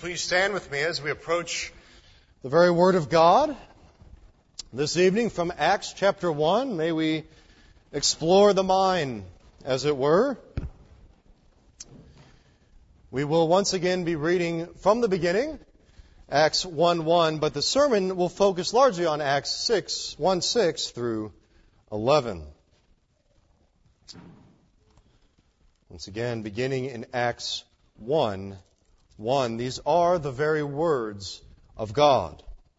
Please stand with me as we approach the very Word of God this evening from Acts chapter 1. May we explore the mind, as it were. We will once again be reading from the beginning, Acts 1:1, but the sermon will focus largely on Acts 1:6 through 11. Once again, beginning in Acts 1:1, these are the very words of God.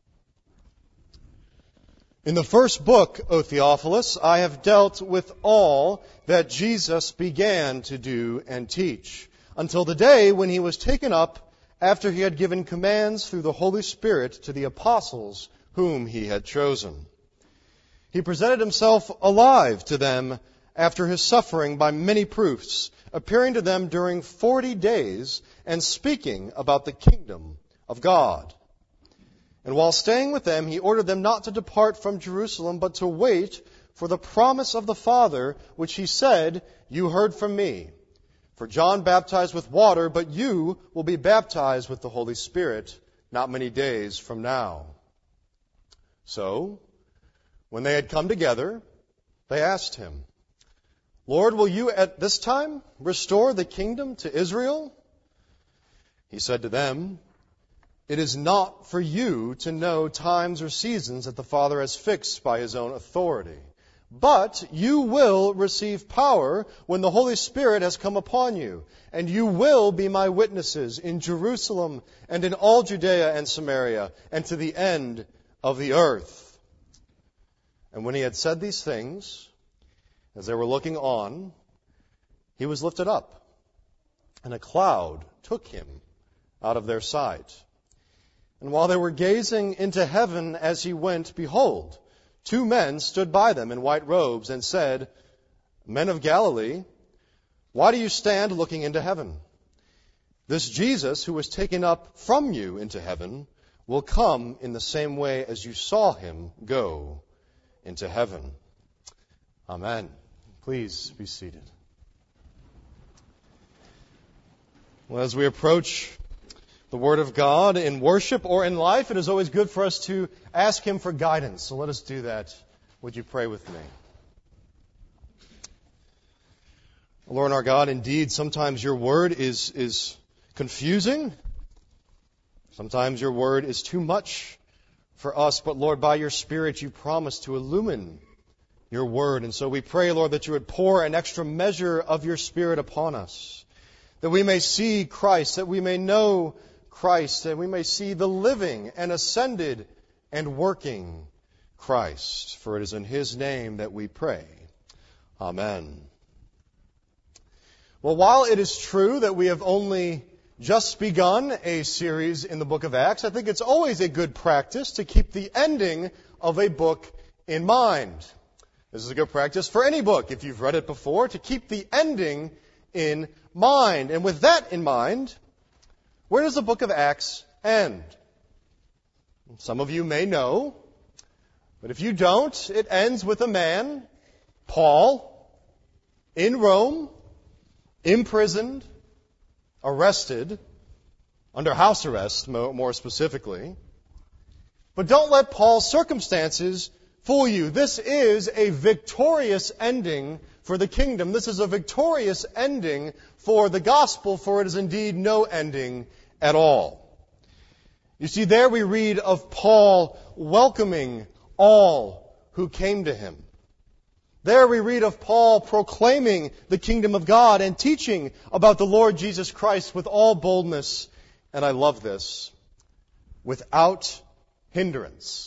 In the first book, O Theophilus, I have dealt with all that Jesus began to do and teach, until the day when he was taken up after he had given commands through the Holy Spirit to the apostles whom he had chosen. He presented himself alive to them after his suffering by many proofs, appearing to them during 40 days and speaking about the kingdom of God. And while staying with them, he ordered them not to depart from Jerusalem, but to wait for the promise of the Father, which he said, "You heard from me. For John baptized with water, but you will be baptized with the Holy Spirit not many days from now." So, when they had come together, they asked him, "Lord, will you at this time restore the kingdom to Israel?" He said to them, "It is not for you to know times or seasons that the Father has fixed by his own authority. But you will receive power when the Holy Spirit has come upon you, and you will be my witnesses in Jerusalem and in all Judea and Samaria and to the end of the earth." And when he had said these things, as they were looking on, he was lifted up, and a cloud took him out of their sight. And while they were gazing into heaven as he went, behold, 2 men stood by them in white robes and said, "Men of Galilee, why do you stand looking into heaven? This Jesus who was taken up from you into heaven will come in the same way as you saw him go into heaven." Amen. Please be seated. Well, as we approach the Word of God in worship or in life, it is always good for us to ask him for guidance. So let us do that. Would you pray with me? Lord our God, indeed, sometimes your Word is confusing. Sometimes your Word is too much for us. But Lord, by your Spirit, you promise to illumine your Word. And so we pray, Lord, that you would pour an extra measure of your Spirit upon us, that we may see Christ, that we may know Christ, that we may see the living and ascended and working Christ. For it is in his name that we pray. Amen. Well, while it is true that we have only just begun a series in the book of Acts, I think it's always a good practice to keep the ending of a book in mind. This is a good practice for any book, if you've read it before, to keep the ending in mind. And with that in mind, where does the book of Acts end? Some of you may know, but if you don't, it ends with a man, Paul, in Rome, imprisoned, arrested, under house arrest, more specifically. But don't let Paul's circumstances fool you. This is a victorious ending for the kingdom. This is a victorious ending for the gospel, for it is indeed no ending at all. You see, there we read of Paul welcoming all who came to him. There we read of Paul proclaiming the kingdom of God and teaching about the Lord Jesus Christ with all boldness, and I love this, without hindrance.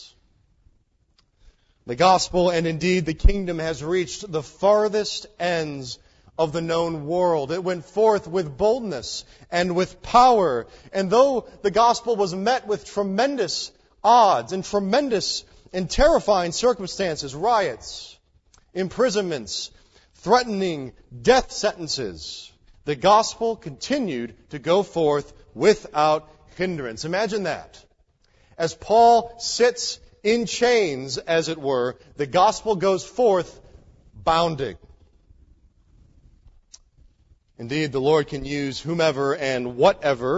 The gospel and indeed the kingdom has reached the farthest ends of the known world. It went forth with boldness and with power. And though the gospel was met with tremendous odds and tremendous and terrifying circumstances, riots, imprisonments, threatening death sentences, the gospel continued to go forth without hindrance. Imagine that. As Paul sits in chains, as it were, the gospel goes forth bounding. Indeed, the Lord can use whomever and whatever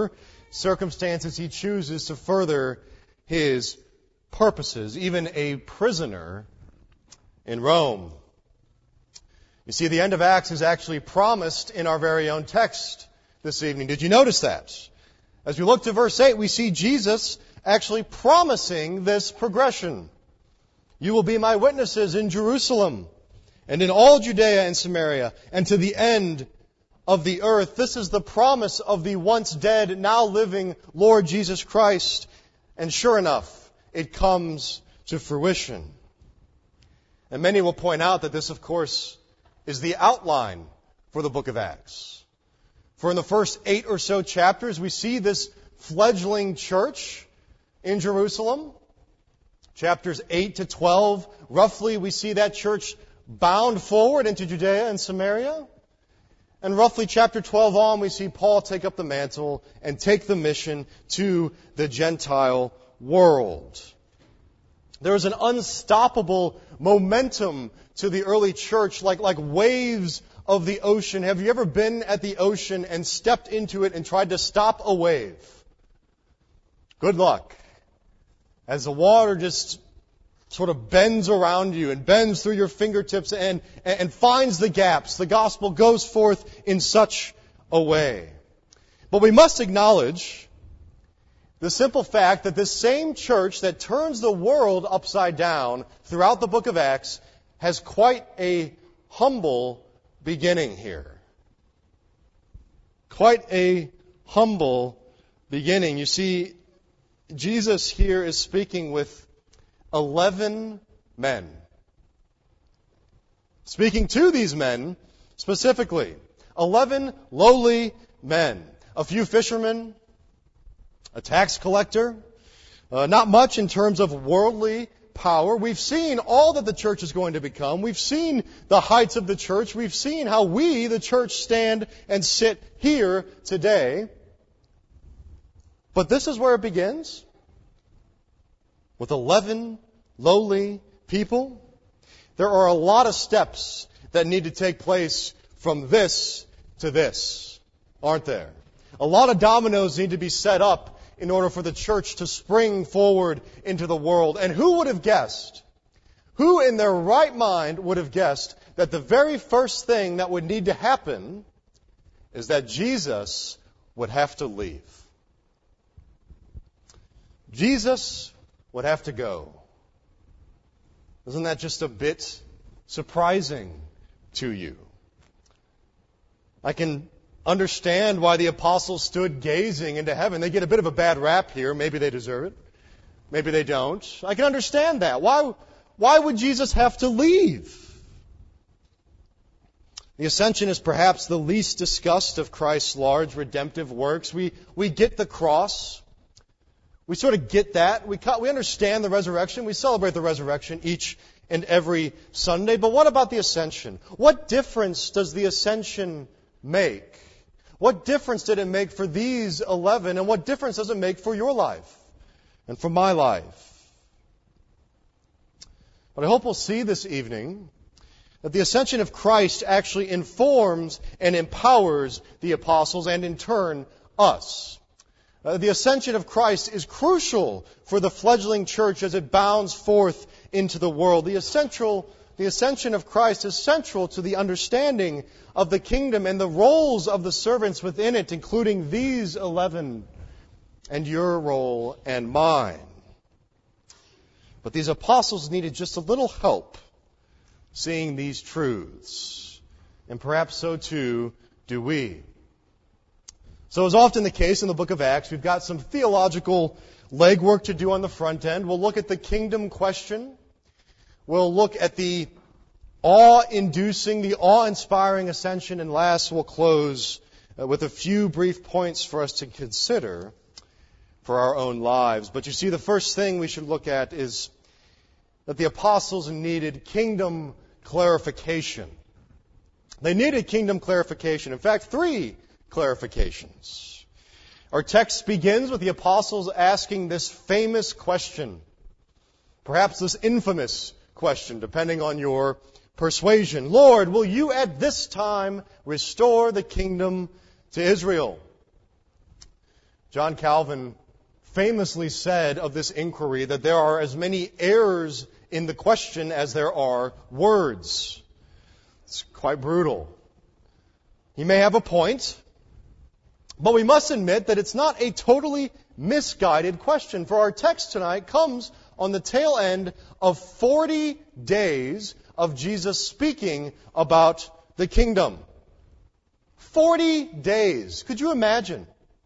circumstances he chooses to further his purposes, even a prisoner in Rome. You see, the end of Acts is actually promised in our very own text this evening. Did you notice that? As we look to verse 8, we see Jesus actually promising this progression. You will be my witnesses in Jerusalem and in all Judea and Samaria and to the end of the earth. This is the promise of the once dead, now living Lord Jesus Christ. And sure enough, it comes to fruition. And many will point out that this, of course, is the outline for the book of Acts. For in the first 8 or so chapters, we see this fledgling church in Jerusalem. Chapters 8 to 12, roughly, we see that church bound forward into Judea and Samaria. And roughly chapter 12 on, we see Paul take up the mantle and take the mission to the Gentile world. There is an unstoppable momentum to the early church, like waves of the ocean. Have you ever been at the ocean and stepped into it and tried to stop a wave? Good luck. As the water just sort of bends around you and bends through your fingertips and finds the gaps, the gospel goes forth in such a way. But we must acknowledge the simple fact that this same church that turns the world upside down throughout the book of Acts has quite a humble beginning here. Quite a humble beginning. You see, Jesus here is speaking with 11 men. Speaking to these men specifically. 11 lowly men. A few fishermen, a tax collector, not much in terms of worldly power. We've seen all that the church is going to become. We've seen the heights of the church. We've seen how we, the church, stand and sit here today. But this is where it begins. With 11 lowly people. There are a lot of steps that need to take place from this to this, aren't there? A lot of dominoes need to be set up in order for the church to spring forward into the world. And who would have guessed? Who in their right mind would have guessed that the very first thing that would need to happen is that Jesus would have to leave? Jesus would have to go. Isn't that just a bit surprising to you? I can understand why the apostles stood gazing into heaven. They get a bit of a bad rap here. Maybe they deserve it. Maybe they don't. I can understand that. Why would Jesus have to leave? The ascension is perhaps the least discussed of Christ's large redemptive works. We get the cross. We sort of get that. We understand the resurrection. We celebrate the resurrection each and every Sunday. But what about the ascension? What difference does the ascension make? What difference did it make for these 11? And what difference does it make for your life and for my life? But I hope we'll see this evening that the ascension of Christ actually informs and empowers the apostles and in turn us. The ascension of Christ is crucial for the fledgling church as it bounds forth into the world. The ascension of Christ is central to the understanding of the kingdom and the roles of the servants within it, including these 11 and your role and mine. But these apostles needed just a little help seeing these truths. And perhaps so too do we. So as often the case in the book of Acts, we've got some theological legwork to do on the front end. We'll look at the kingdom question. We'll look at the awe-inducing, the awe-inspiring ascension. And last, we'll close with a few brief points for us to consider for our own lives. But you see, the first thing we should look at is that the apostles needed kingdom clarification. They needed kingdom clarification. In fact, 3 clarifications. Our text begins with the apostles asking this famous question, perhaps this infamous question, depending on your persuasion. Lord, will you at this time restore the kingdom to Israel? John Calvin famously said of this inquiry that there are as many errors in the question as there are words. It's quite brutal. He may have a point, but we must admit that it's not a totally misguided question, for our text tonight comes on the tail end of 40 days of Jesus speaking about the kingdom. 40 days. Could you imagine?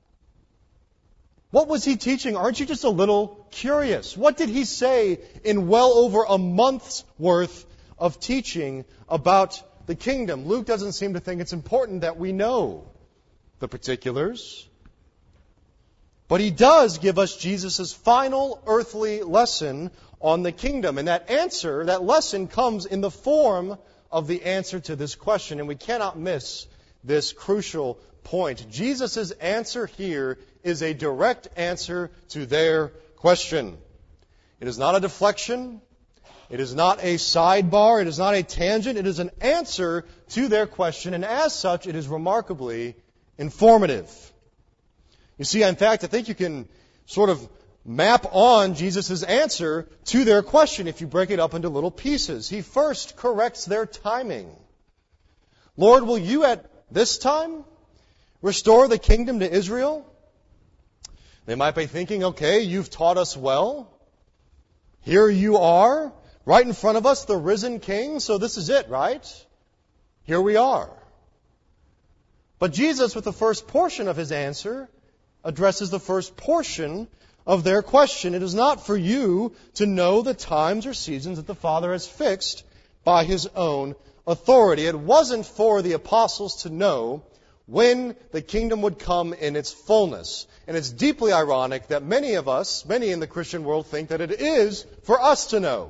What was he teaching? Aren't you just a little curious? What did he say in well over a month's worth of teaching about the kingdom? Luke doesn't seem to think it's important that we know the particulars. But he does give us Jesus' final earthly lesson on the kingdom. And that answer, that lesson, comes in the form of the answer to this question. And we cannot miss this crucial point. Jesus' answer here is a direct answer to their question. It is not a deflection. It is not a sidebar. It is not a tangent. It is an answer to their question. And as such, it is remarkably informative. You see, in fact, I think you can sort of map on Jesus' answer to their question if you break it up into little pieces. He first corrects their timing. Lord, will you at this time restore the kingdom to Israel? They might be thinking, okay, you've taught us well. Here you are, right in front of us, the risen King, so this is it, right? Here we are. But Jesus, with the first portion of his answer, addresses the first portion of their question. It is not for you to know the times or seasons that the Father has fixed by his own authority. It wasn't for the apostles to know when the kingdom would come in its fullness. And it's deeply ironic that many of us, many in the Christian world, think that it is for us to know.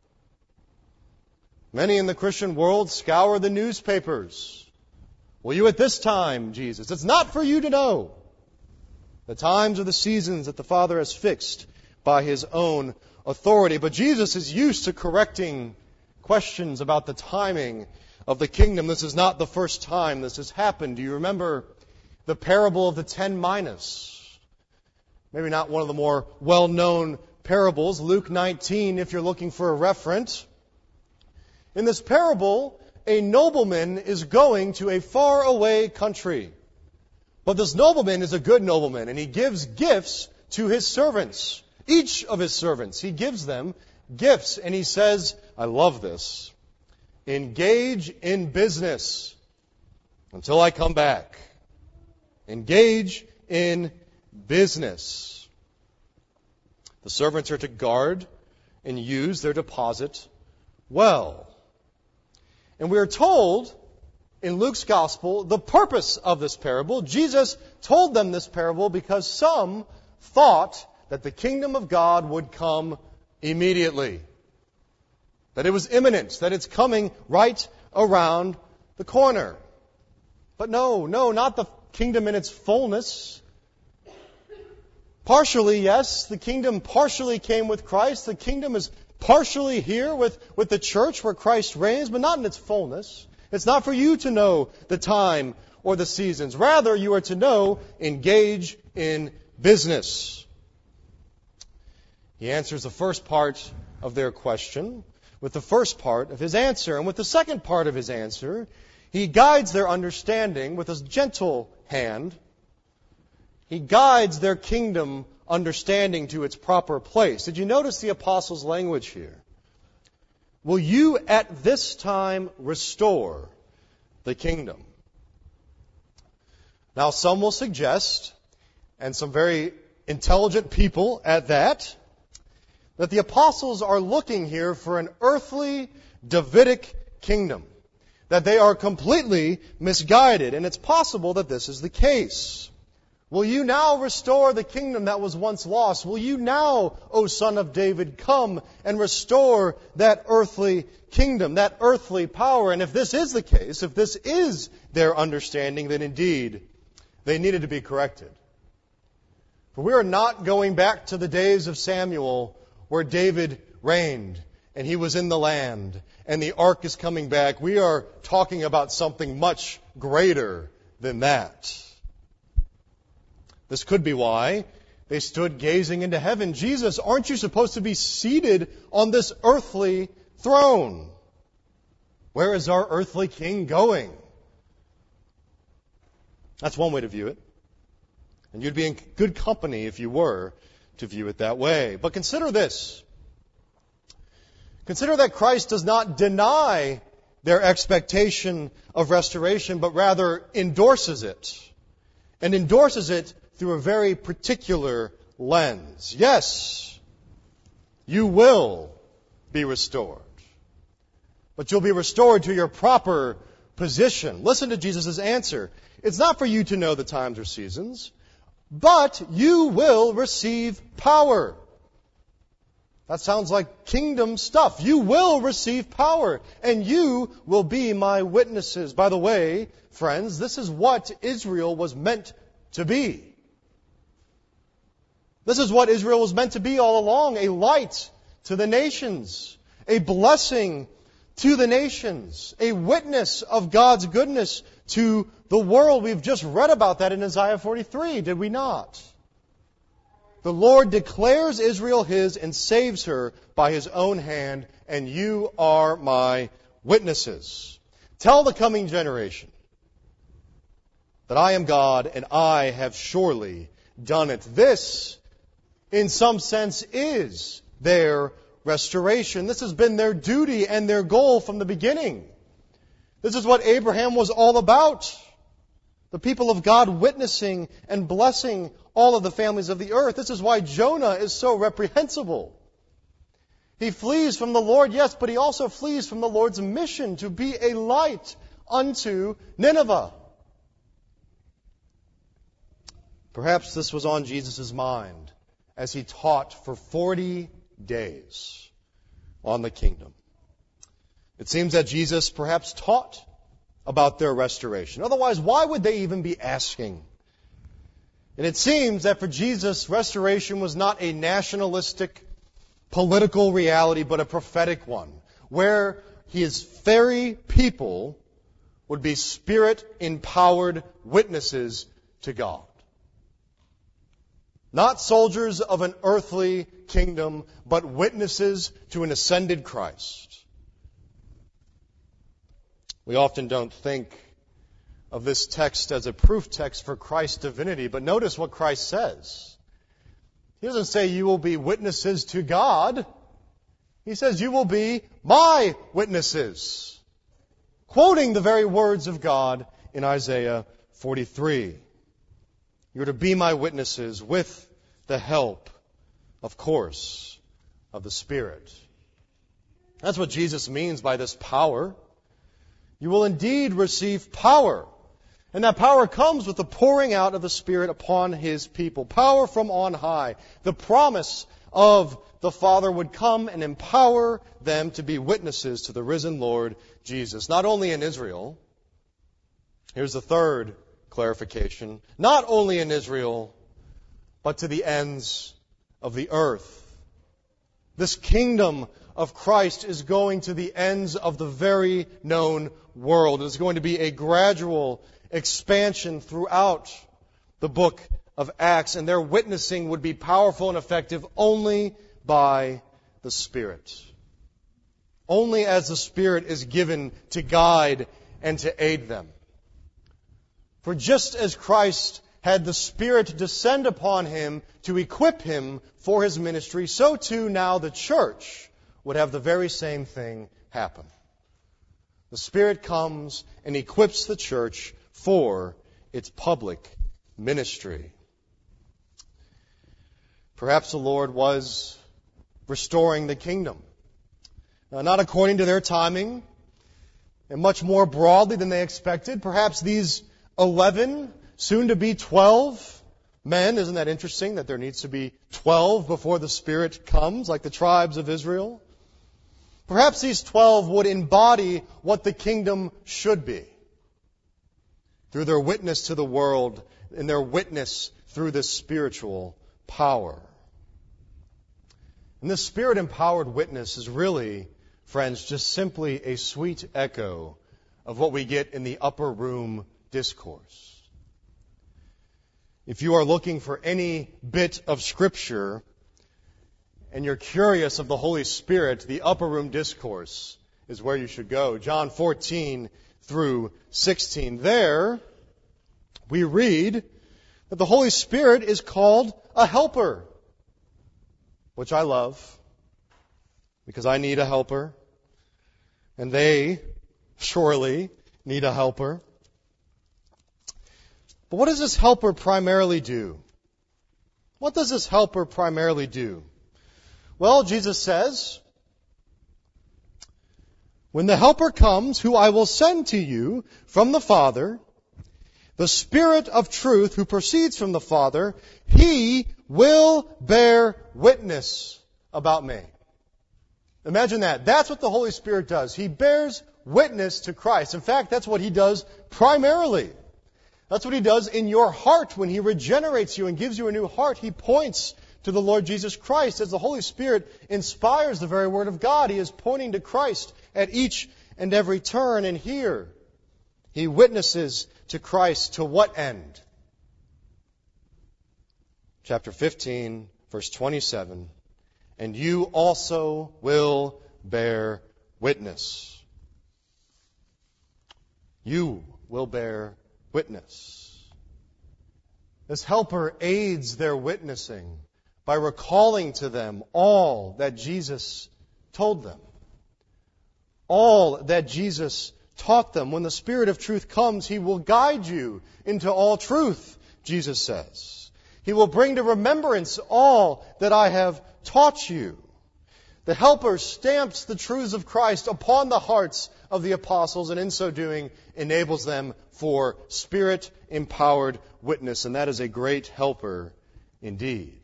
Many in the Christian world scour the newspapers. Will you at this time, Jesus? It's not for you to know the times or the seasons that the Father has fixed by his own authority. But Jesus is used to correcting questions about the timing of the kingdom. This is not the first time this has happened. Do you remember the parable of the 10 minas? Maybe not one of the more well-known parables. Luke 19, if you're looking for a reference. In this parable, a nobleman is going to a faraway country. But this nobleman is a good nobleman, and he gives gifts to his servants. Each of his servants, he gives them gifts, and he says, I love this, engage in business until I come back. Engage in business. The servants are to guard and use their deposit well. And we are told in Luke's Gospel the purpose of this parable. Jesus told them this parable because some thought that the kingdom of God would come immediately. That it was imminent, that it's coming right around the corner. But no, not the kingdom in its fullness. Partially, yes, the kingdom partially came with Christ. The kingdom is partially here with the church where Christ reigns, but not in its fullness. It's not for you to know the time or the seasons. Rather, you are to know, engage in business. He answers the first part of their question with the first part of his answer. And with the second part of his answer, he guides their understanding with his gentle hand. He guides their kingdom understanding to its proper place. Did you notice the apostles' language here? Will you at this time restore the kingdom? Now, some will suggest, and some very intelligent people at that the apostles are looking here for an earthly Davidic kingdom. That they are completely misguided, and it's possible that this is the case. Will you now restore the kingdom that was once lost? Will you now, O Son of David, come and restore that earthly kingdom, that earthly power? And if this is the case, if this is their understanding, then indeed they needed to be corrected. For we are not going back to the days of Samuel where David reigned and he was in the land and the ark is coming back. We are talking about something much greater than that. This could be why they stood gazing into heaven. Jesus, aren't you supposed to be seated on this earthly throne? Where is our earthly king going? That's one way to view it. And you'd be in good company if you were to view it that way. But consider this. Consider that Christ does not deny their expectation of restoration, but rather endorses it. And endorses it through a very particular lens. Yes, you will be restored. But you'll be restored to your proper position. Listen to Jesus' answer. It's not for you to know the times or seasons, but you will receive power. That sounds like kingdom stuff. You will receive power, and you will be my witnesses. By the way, friends, this is what Israel was meant to be. This is what Israel was meant to be all along, a light to the nations, a blessing to the nations, a witness of God's goodness to the world. We've just read about that in Isaiah 43, did we not? The Lord declares Israel His and saves her by His own hand, and you are my witnesses. Tell the coming generation that I am God and I have surely done it. This, in some sense, is their restoration. This has been their duty and their goal from the beginning. This is what Abraham was all about. The people of God witnessing and blessing all of the families of the earth. This is why Jonah is so reprehensible. He flees from the Lord, yes, but he also flees from the Lord's mission to be a light unto Nineveh. Perhaps this was on Jesus' mind as He taught for 40 days on the kingdom. It seems that Jesus perhaps taught about their restoration. Otherwise, why would they even be asking? And it seems that for Jesus, restoration was not a nationalistic, political reality, but a prophetic one, where His very people would be Spirit-empowered witnesses to God. Not soldiers of an earthly kingdom, but witnesses to an ascended Christ. We often don't think of this text as a proof text for Christ's divinity, but notice what Christ says. He doesn't say you will be witnesses to God. He says you will be my witnesses. Quoting the very words of God in Isaiah 43. You're to be my witnesses with the help, of course, of the Spirit. That's what Jesus means by this power. You will indeed receive power. And that power comes with the pouring out of the Spirit upon His people. Power from on high. The promise of the Father would come and empower them to be witnesses to the risen Lord Jesus. Not only in Israel. Here's the third clarification. Not only in Israel, but to the ends of the earth. This kingdom of Christ is going to the ends of the very known world. It's going to be a gradual expansion throughout the book of Acts, and their witnessing would be powerful and effective only by the Spirit. Only as the Spirit is given to guide and to aid them. For just as Christ had the Spirit descend upon Him to equip Him for His ministry, so too now the church would have the very same thing happen. The Spirit comes and equips the church for its public ministry. Perhaps the Lord was restoring the kingdom. Now, not according to their timing, and much more broadly than they expected. Perhaps these 11, soon to be 12 men, isn't that interesting that there needs to be 12 before the Spirit comes, like the tribes of Israel? Perhaps these 12 would embody what the kingdom should be through their witness to the world and their witness through this spiritual power. And this Spirit-empowered witness is really, friends, just simply a sweet echo of what we get in the upper room discourse. If you are looking for any bit of Scripture and you're curious of the Holy Spirit, the Upper Room Discourse is where you should go. John 14 through 16. There, we read that the Holy Spirit is called a helper, which I love because I need a helper, and they surely need a helper. But what does this helper primarily do? What does this helper primarily do? Well, Jesus says, when the helper comes, who I will send to you from the Father, the Spirit of truth who proceeds from the Father, He will bear witness about me. Imagine that. That's what the Holy Spirit does. He bears witness to Christ. In fact, that's what He does primarily. That's what He does in your heart when He regenerates you and gives you a new heart. He points to the Lord Jesus Christ. As the Holy Spirit inspires the very Word of God, He is pointing to Christ at each and every turn. And here, He witnesses to Christ to what end? Chapter 15, verse 27. And you also will bear witness. You will bear witness. This helper aids their witnessing by recalling to them all that Jesus told them. All that Jesus taught them. When the Spirit of truth comes, He will guide you into all truth, Jesus says. He will bring to remembrance all that I have taught you. The helper stamps the truths of Christ upon the hearts of the apostles, and in so doing enables them for Spirit-empowered witness. And that is a great helper indeed.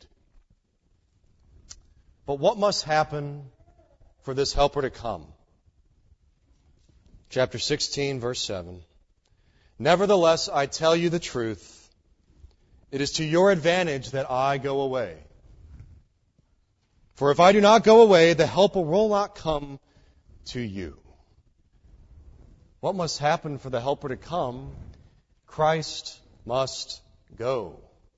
But what must happen for this helper to come? Chapter 16, verse 7. Nevertheless, I tell you the truth. It is to your advantage that I go away. For if I do not go away, the helper will not come to you. What must happen for the helper to come? Christ must go.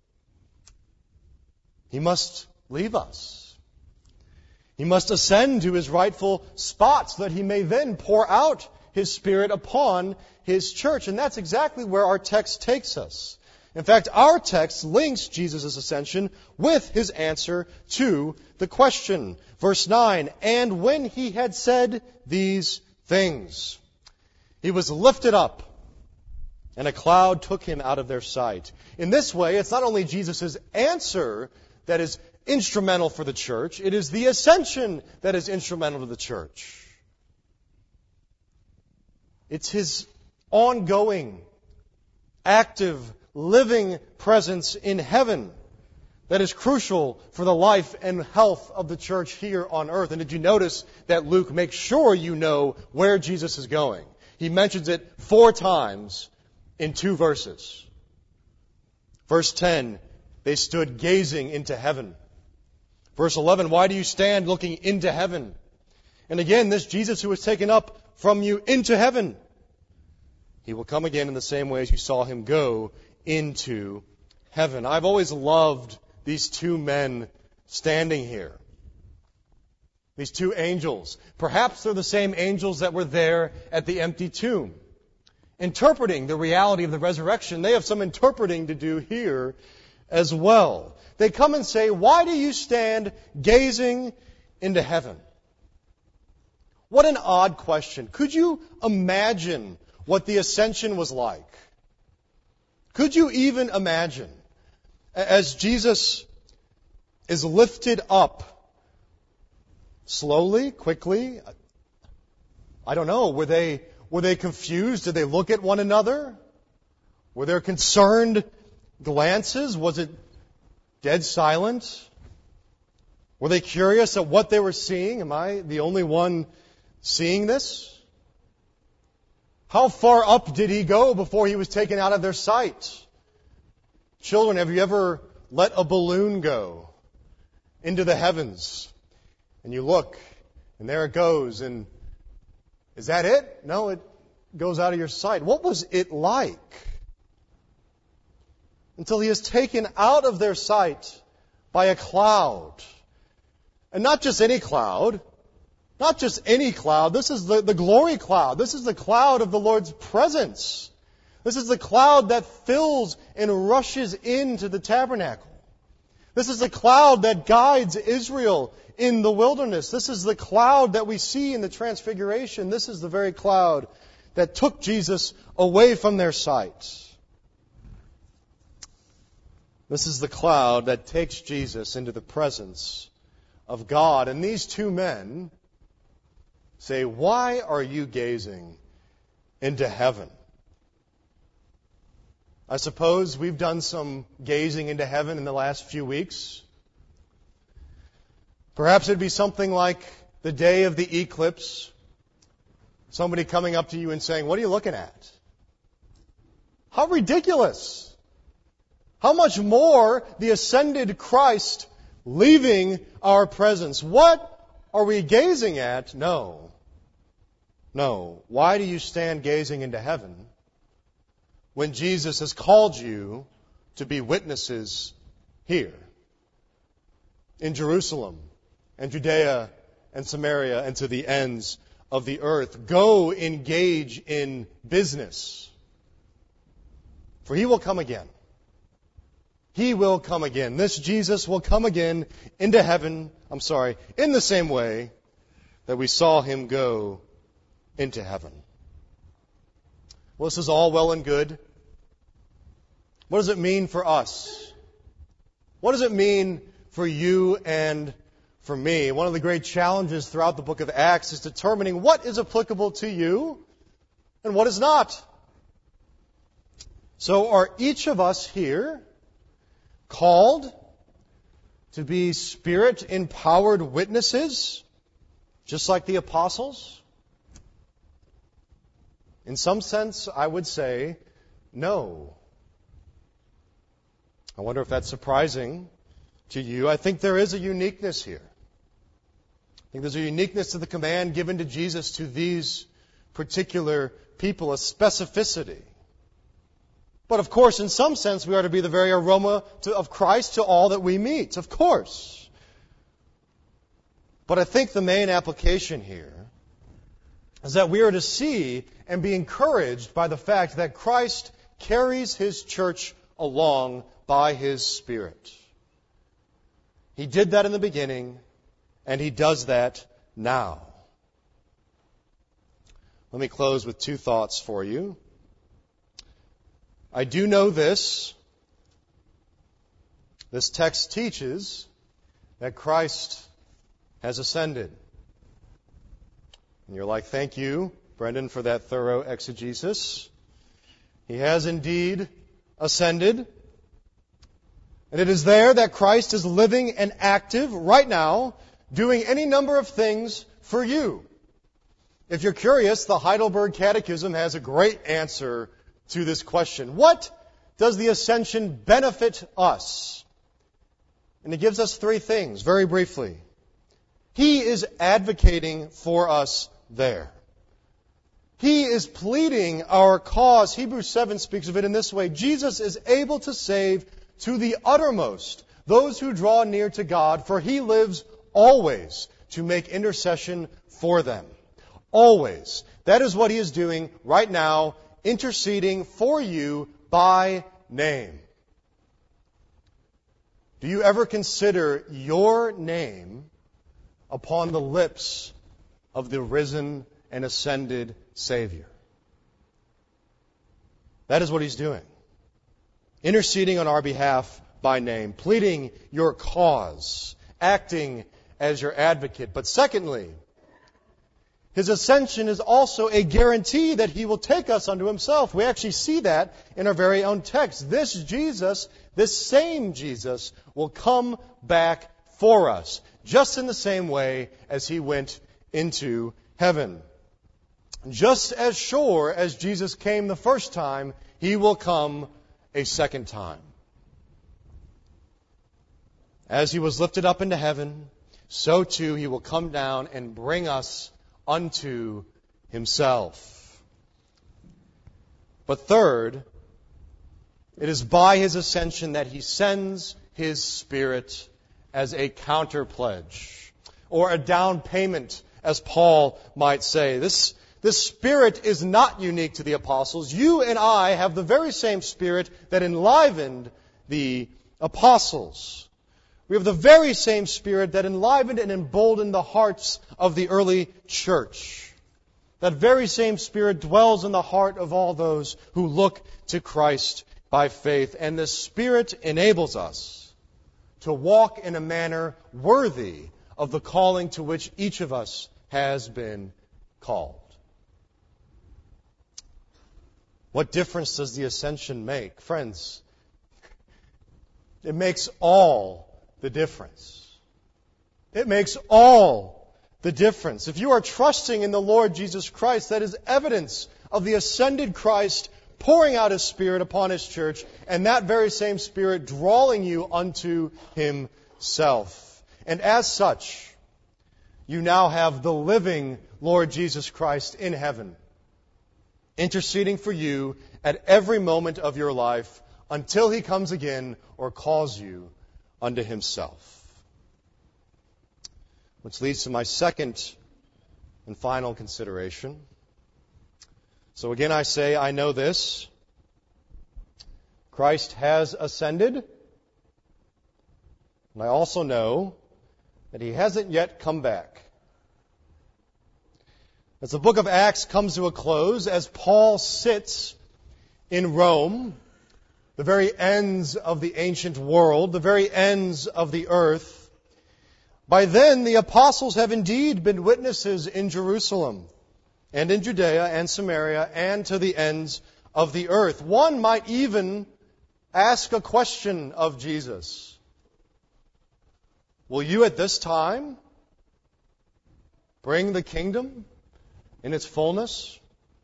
He must leave us. He must ascend to His rightful spot so that He may then pour out His Spirit upon His church. And that's exactly where our text takes us. In fact, our text links Jesus' ascension with His answer to the question. Verse 9, and when He had said these things, He was lifted up, and a cloud took Him out of their sight. In this way, it's not only Jesus' answer that is instrumental for the church, it is the ascension that is instrumental to the church. It's His ongoing, active, living presence in heaven that is crucial for the life and health of the church here on earth. And did you notice that Luke makes sure you know where Jesus is going? He mentions it 4 times in 2 verses. Verse 10, they stood gazing into heaven. Verse 11, why do you stand looking into heaven? And again, this Jesus who was taken up from you into heaven, He will come again in the same way as you saw Him go into heaven. I've always loved these 2 men standing here. These 2 angels. Perhaps they're the same angels that were there at the empty tomb, interpreting the reality of the resurrection. They have some interpreting to do here as well. They come and say, why do you stand gazing into heaven? What an odd question. Could you imagine what the ascension was like? Could you even imagine, as Jesus is lifted up slowly, quickly? I don't know. Were they confused? Did they look at one another? Were there concerned glances? Was it dead silent? Were they curious at what they were seeing? Am I the only one seeing this? How far up did He go before He was taken out of their sight? Children, have you ever let a balloon go into the heavens? And you look, and there it goes, and is that it? No, it goes out of your sight. What was it like? until He is taken out of their sight by a cloud. And not just any cloud. Not just any cloud. This is the glory cloud. This is the cloud of the Lord's presence. This is the cloud that fills and rushes into the tabernacle. This is the cloud that guides Israel in the wilderness. This is the cloud that we see in the Transfiguration. This is the very cloud that took Jesus away from their sight. This is the cloud that takes Jesus into the presence of God. And these two men say, "Why are you gazing into heaven?" I suppose we've done some gazing into heaven in the last few weeks. Perhaps it'd be something like the day of the eclipse. Somebody coming up to you and saying, "What are you looking at?" How ridiculous! How much more the ascended Christ leaving our presence. What are we gazing at? No. Why do you stand gazing into heaven when Jesus has called you to be witnesses here in Jerusalem and Judea and Samaria and to the ends of the earth? Go engage in business, for He will come again. He will come again. This Jesus will come again into heaven, in the same way that we saw Him go into heaven. Well, this is all well and good. What does it mean for us? What does it mean for you and for me? One of the great challenges throughout the book of Acts is determining what is applicable to you and what is not. So are each of us here called to be Spirit-empowered witnesses, just like the apostles? In some sense, I would say no. I wonder if that's surprising to you. I think there is a uniqueness here. I think there's a uniqueness to the command given to Jesus to these particular people, a specificity. But of course, in some sense, we are to be the very aroma of Christ to all that we meet. Of course. But I think the main application here is that we are to see and be encouraged by the fact that Christ carries His church along by His Spirit. He did that in the beginning, and He does that now. Let me close with two thoughts for you. I do know this. This text teaches that Christ has ascended. And you're like, "Thank you, Brendan, for that thorough exegesis." He has indeed ascended. And it is there that Christ is living and active right now, doing any number of things for you. If you're curious, the Heidelberg Catechism has a great answer to this question. What does the ascension benefit us? And it gives us three things, very briefly. He is advocating for us there. He is pleading our cause. Hebrews 7 speaks of it in this way. Jesus is able to save to the uttermost those who draw near to God, for He lives always to make intercession for them. Always. That is what He is doing right now, interceding for you by name. Do you ever consider your name upon the lips of the risen and ascended Savior? That is what He's doing. Interceding on our behalf by name, pleading your cause, acting as your advocate. But secondly, His ascension is also a guarantee that He will take us unto Himself. We actually see that in our very own text. This Jesus, this same Jesus, will come back for us, just in the same way as He went into heaven. Just as sure as Jesus came the first time, He will come a second time. As He was lifted up into heaven, so too He will come down and bring us unto Himself. But third, It is by His ascension that He sends His Spirit as a counter pledge, or a down payment, as Paul might say. This Spirit is not unique to the apostles. You and I have the very same Spirit that enlivened the apostles. We have the very same Spirit that enlivened and emboldened the hearts of the early church. That very same Spirit dwells in the heart of all those who look to Christ by faith. And the Spirit enables us to walk in a manner worthy of the calling to which each of us has been called. What difference does the ascension make? Friends, it makes all the difference. It makes all the difference. If you are trusting in the Lord Jesus Christ, that is evidence of the ascended Christ pouring out His Spirit upon His church, and that very same Spirit drawing you unto Himself. And as such, you now have the living Lord Jesus Christ in heaven, interceding for you at every moment of your life until He comes again or calls you unto Himself. Which leads to my second and final consideration. So again I say, I know this. Christ has ascended. And I also know that He hasn't yet come back. As the book of Acts comes to a close, as Paul sits in Rome, the very ends of the ancient world, the very ends of the earth, by then the apostles have indeed been witnesses in Jerusalem and in Judea and Samaria and to the ends of the earth. One might even ask a question of Jesus. Will you at this time bring the kingdom in its fullness?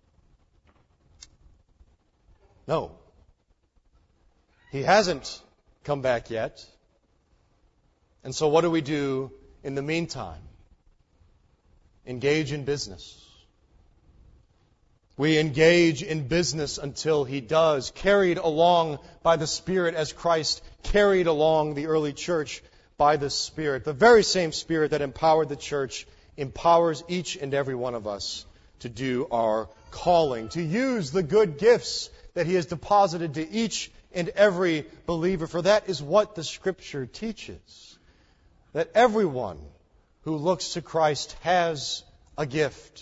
No. He hasn't come back yet. And so what do we do in the meantime? Engage in business. We engage in business until He does, carried along by the Spirit as Christ carried along the early church by the Spirit. The very same Spirit that empowered the church empowers each and every one of us to do our calling, to use the good gifts that He has deposited to each and every believer. For that is what the Scripture teaches, that everyone who looks to Christ has a gift.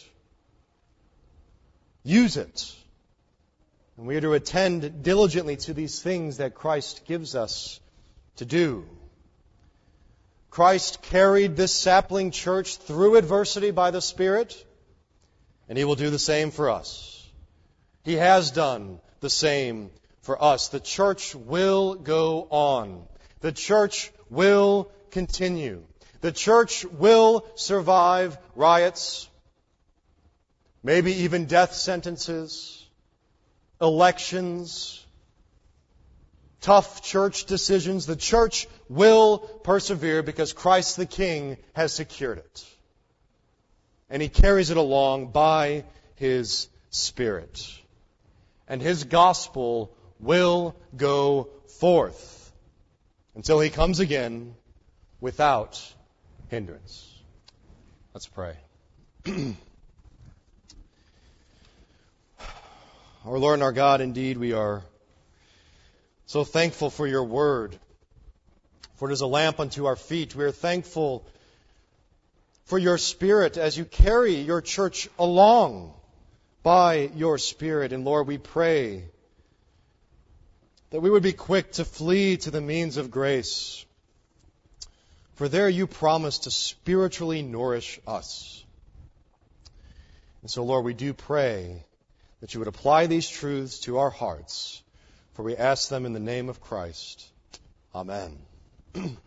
Use it. And we are to attend diligently to these things that Christ gives us to do. Christ carried this sapling church through adversity by the Spirit, and He will do the same for us. He has done the same for us. The church will go on. The church will continue. The church will survive riots, maybe even death sentences, elections, tough church decisions. The church will persevere because Christ the King has secured it. And He carries it along by His Spirit. And His gospel will go forth until He comes again without hindrance. Let's pray. Our Lord and our God, indeed we are so thankful for Your Word, for it is a lamp unto our feet. We are thankful for Your Spirit as You carry Your church along by Your Spirit. And Lord, we pray that we would be quick to flee to the means of grace, for there You promise to spiritually nourish us. And so, Lord, we do pray that You would apply these truths to our hearts, for we ask them in the name of Christ. Amen.